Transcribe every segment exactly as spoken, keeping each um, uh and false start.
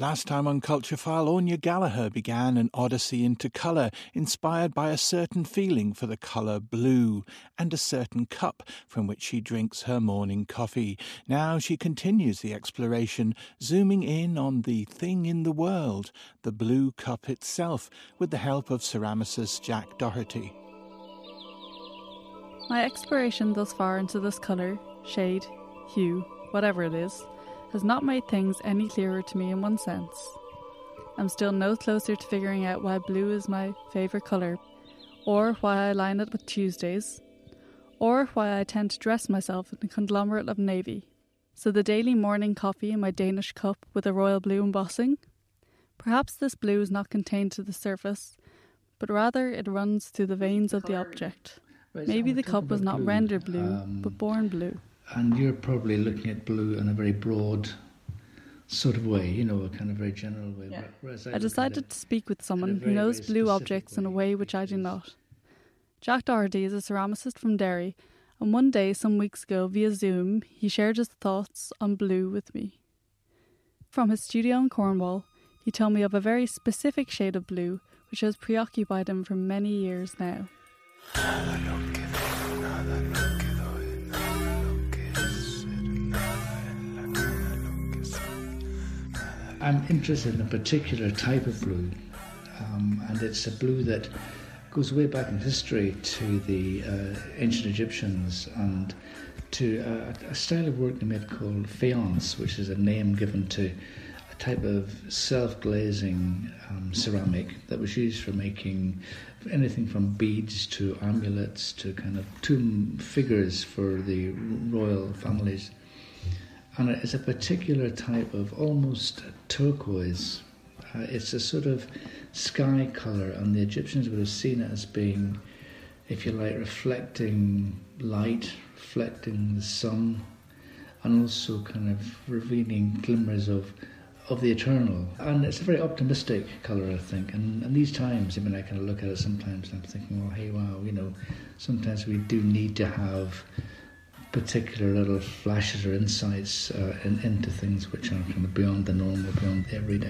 Last time on Culture File, Anya Gallagher began an odyssey into colour, inspired by a certain feeling for the colour blue and a certain cup from which she drinks her morning coffee. Now she continues the exploration, zooming in on the thing in the world, the blue cup itself, with the help of ceramicist Jack Doherty. My exploration thus far into this colour, shade, hue, whatever it is, has not made things any clearer to me in one sense. I'm still no closer to figuring out why blue is my favourite colour, or why I line it with Tuesdays, or why I tend to dress myself in a conglomerate of navy. So the daily morning coffee in my Danish cup with a royal blue embossing? Perhaps this blue is not contained to the surface, but rather it runs through the veins of the object. Maybe the cup was not blue. rendered blue, um, but born blue. And you're probably looking at blue in a very broad sort of way, you know, a kind of very general way. Yeah. I, I decided to speak with someone very, who knows blue objects way. in a way which I do not. Jack Doherty is a ceramicist from Derry, and one day, some weeks ago, via Zoom, he shared his thoughts on blue with me. From his studio in Cornwall, he told me of a very specific shade of blue which has preoccupied him for many years now. I'm interested in a particular type of blue, um, and it's a blue that goes way back in history to the uh, ancient Egyptians and to a, a style of work they made called faience, which is a name given to a type of self-glazing um, ceramic that was used for making anything from beads to amulets to kind of tomb figures for the royal families. And it's a particular type of almost turquoise. Uh, it's a sort of sky colour, and the Egyptians would have seen it as being, if you like, reflecting light, reflecting the sun, and also kind of revealing glimmers of of the eternal. And it's a very optimistic colour, I think. And, and these times, I mean, I kind of look at it sometimes and I'm thinking, well, hey, wow, you know, sometimes we do need to have particular little flashes or insights uh, in, into things which are kind of beyond the normal, beyond the everyday.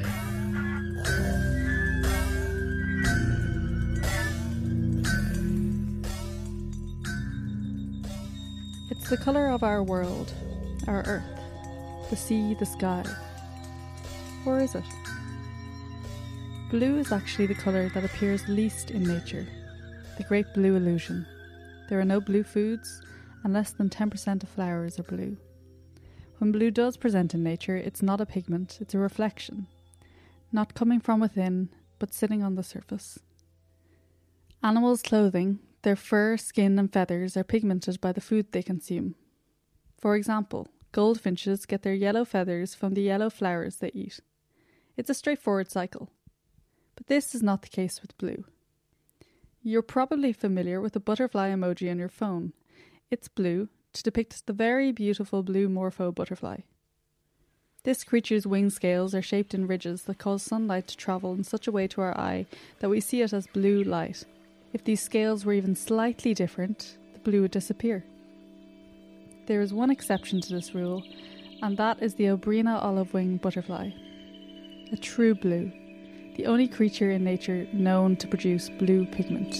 It's the colour of our world, our earth, the sea, the sky. Or is it? Blue is actually the colour that appears least in nature, the great blue illusion. There are no blue foods, and less than ten percent of flowers are blue. When blue does present in nature, it's not a pigment, it's a reflection. Not coming from within, but sitting on the surface. Animals' clothing, their fur, skin and feathers are pigmented by the food they consume. For example, goldfinches get their yellow feathers from the yellow flowers they eat. It's a straightforward cycle. But this is not the case with blue. You're probably familiar with the butterfly emoji on your phone. It's blue to depict the very beautiful blue morpho butterfly. This creature's wing scales are shaped in ridges that cause sunlight to travel in such a way to our eye that we see it as blue light. If these scales were even slightly different, the blue would disappear. There is one exception to this rule, and that is the Obrina olive wing butterfly. A true blue, the only creature in nature known to produce blue pigment.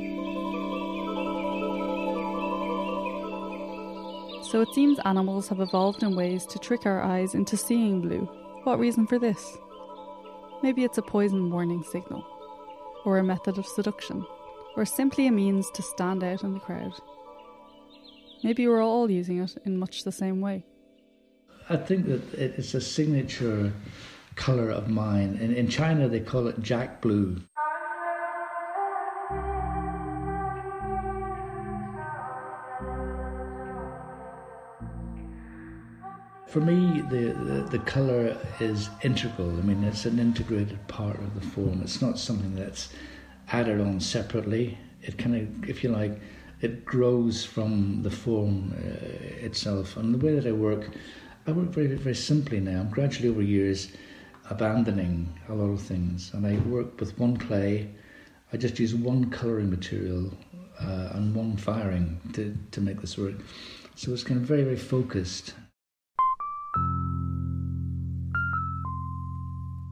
So it seems animals have evolved in ways to trick our eyes into seeing blue. What reason for this? Maybe it's a poison warning signal, or a method of seduction, or simply a means to stand out in the crowd. Maybe we're all using it in much the same way. I think that it's a signature colour of mine. In, in China they call it Jack Blue. For me, the, the, the colour is integral. I mean, it's an integrated part of the form. It's not something that's added on separately. It kind of, if you like, it grows from the form uh, itself. And the way that I work, I work very, very simply now. I'm gradually over years abandoning a lot of things. And I work with one clay. I just use one colouring material uh, and one firing to, to make this work. So it's kind of very, very focused.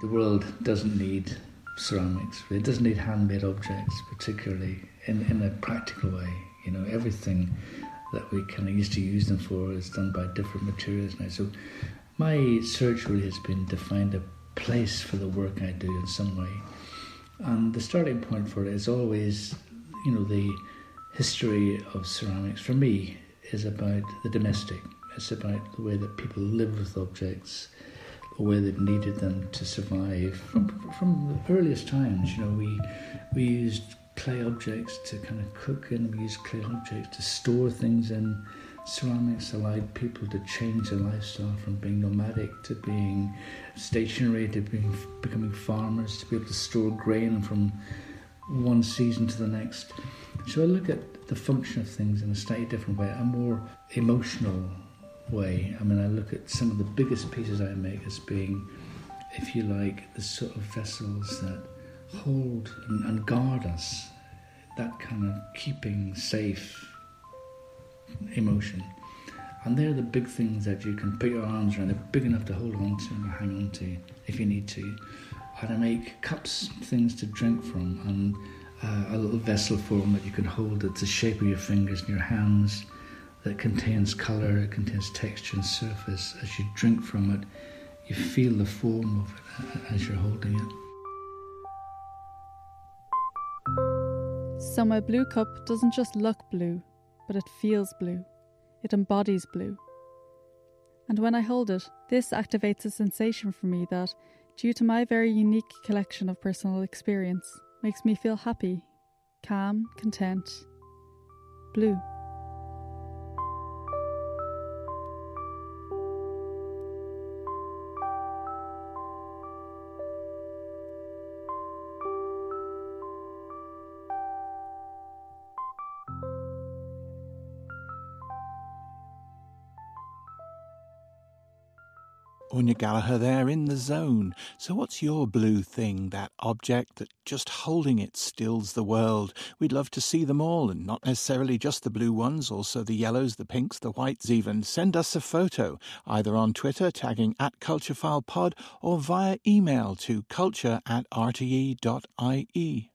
The world doesn't need ceramics. It doesn't need handmade objects, particularly in, in a practical way. You know, everything that we kind of used to use them for is done by different materials now. So my search really has been to find a place for the work I do in some way. And the starting point for it is always, you know, the history of ceramics, for me, is about the domestic. It's about the way that people live with objects, the way they've needed them to survive. From, from the earliest times, you know, we we used clay objects to kind of cook in, we used clay objects to store things in. Ceramics allowed people to change their lifestyle from being nomadic to being stationary, to being becoming farmers, to be able to store grain from one season to the next. So I look at the function of things in a slightly different way, a more emotional way. I mean, I look at some of the biggest pieces I make as being, if you like, the sort of vessels that hold and, and guard us, that kind of keeping safe emotion. And they're the big things that you can put your arms around. They're big enough to hold on to and hang on to if you need to. And I make cups, things to drink from, and uh, a little vessel form that you can hold. It's the shape of your fingers and your hands, that contains colour, it contains texture and surface. As you drink from it, you feel the form of it as you're holding it. So my blue cup doesn't just look blue, but it feels blue. It embodies blue. And when I hold it, this activates a sensation for me that, due to my very unique collection of personal experience, makes me feel happy, calm, content, blue. Anya Gallagher there in the zone. So what's your blue thing, that object that just holding it stills the world? We'd love to see them all, and not necessarily just the blue ones, also the yellows, the pinks, the whites even. Send us a photo, either on Twitter, tagging at CultureFilePod, or via email to culture at r t e dot i e.